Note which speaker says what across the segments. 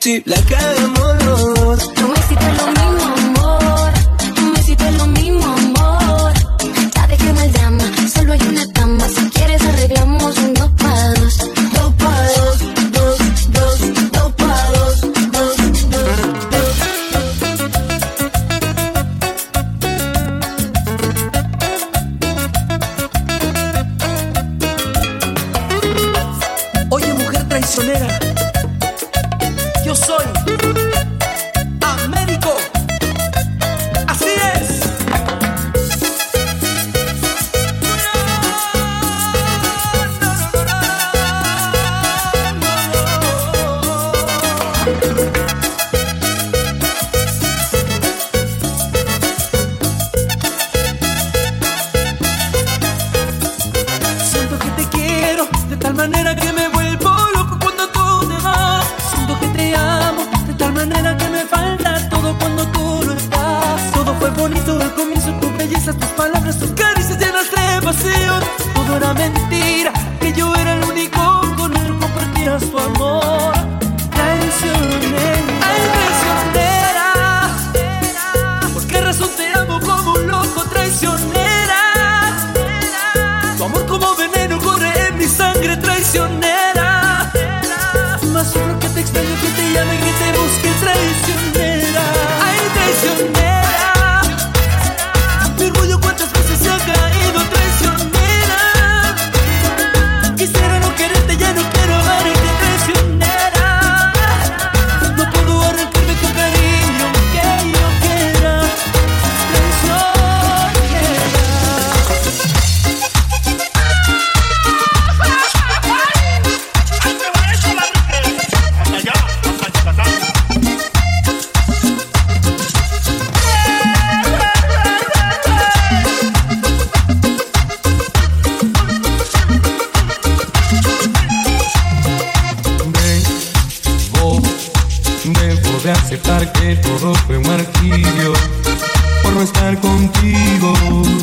Speaker 1: Sí, la cagamos.
Speaker 2: Tú me hiciste lo mismo, amor. Tú me hiciste lo mismo, amor. Ya dejé mal drama, solo hay una cama. Si quieres arreglamos un 2 para 2. 2 para 2, 2, 2, 2 para 2, 2, 2,
Speaker 1: 2. Oye, mujer traicionera, yo soy Américo. Así es. Siento que te quiero de tal manera que me vuelvo loco cuando tú te vas. Siento que te amo de tal manera que me falta todo cuando tú no estás. Todo fue bonito al comienzo, tu belleza, tus palabras, tus caricias llenas de pasión. Todo era mentira, que yo era el único con el que compartía su amor. Traicionera, ay traicionera, ¿por qué razón te amo como un loco? Traicionera, tu amor como veneno corre en mi sangre. Traicionera, más solo que te extraño, que te llame, que te busque. Traicionera, ay traicionera, mi orgullo cuántas veces se ha caído. Traicionera, quisiera no quererte, ya no quiero amarte. Traicionera, no puedo arrancarme tu cariño aunque yo quiera.
Speaker 3: Debo de aceptar que todo fue un martirio por no estar contigo.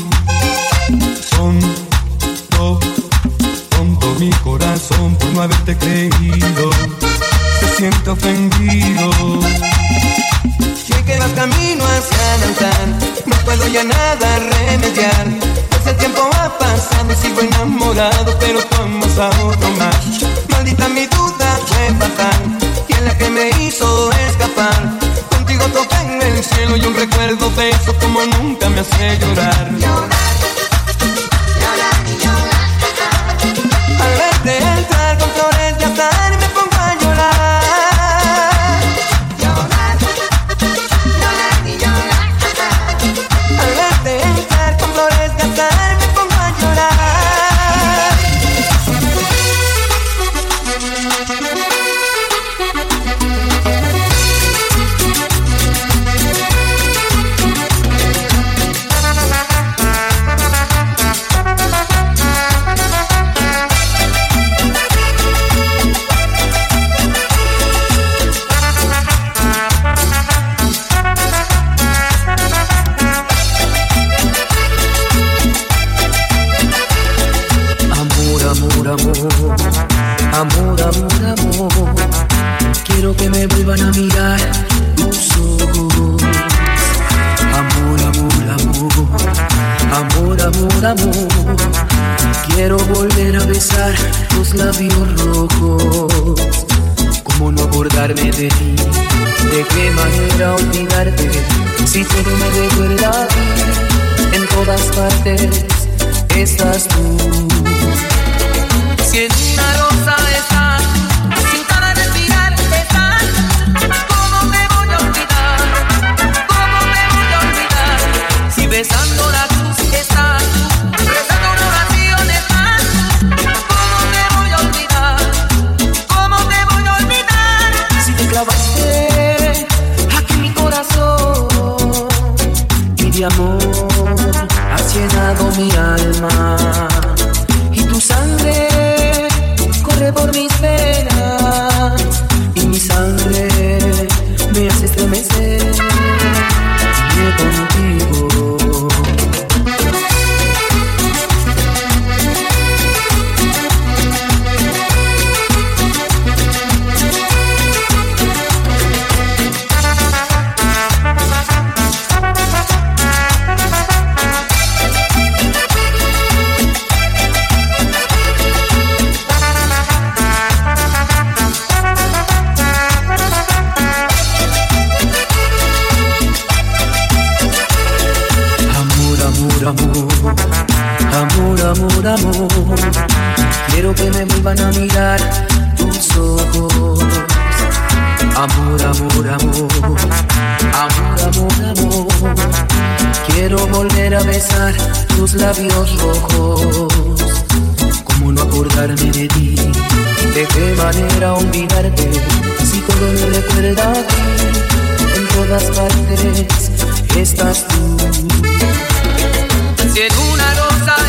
Speaker 3: Tonto mi corazón por no haberte creído. Se siente ofendido.
Speaker 4: Sé que vas camino hacia el altar, no puedo ya nada remediar. Pues el tiempo ha pasado y sigo enamorado, pero tú amas a otro más. Maldita mi duda fue fatal, y en la que me hizo escapar. Contigo toqué en el cielo y un recuerdo de eso como nunca me hace llorar. Al verte entrar con flores de azahar me pongo a llorar. Al verte entrar con flores de azahar me pongo a llorar.
Speaker 1: Amor, amor, amor, quiero que me vuelvan a mirar tus ojos. Amor, amor, amor, amor, amor, amor, quiero volver a besar tus labios rojos. ¿Cómo no acordarme de ti? ¿De qué manera olvidarte? Si todo me recuerda a ti, en todas partes estás tú. Si en una rosa estás, sin cada respirar estás, ¿cómo me voy a olvidar? ¿Cómo me voy a olvidar? Si besando la cruz estás, rezando una oración estás, ¿cómo me voy a olvidar? ¿Cómo me voy a olvidar? Si te clavaste aquí en mi corazón y de amor has llenado mi alma, y tu sangre corre por mis venas, y mi sangre me hace estremecer. Y contigo vuelvan a mirar tus ojos. Amor, amor, amor, amor, amor, amor. Quiero volver a besar tus labios rojos. ¿Cómo no acordarme de ti? ¿De qué manera olvidarte? Si todo me recuerda a ti, en todas partes estás tú. Si en una rosa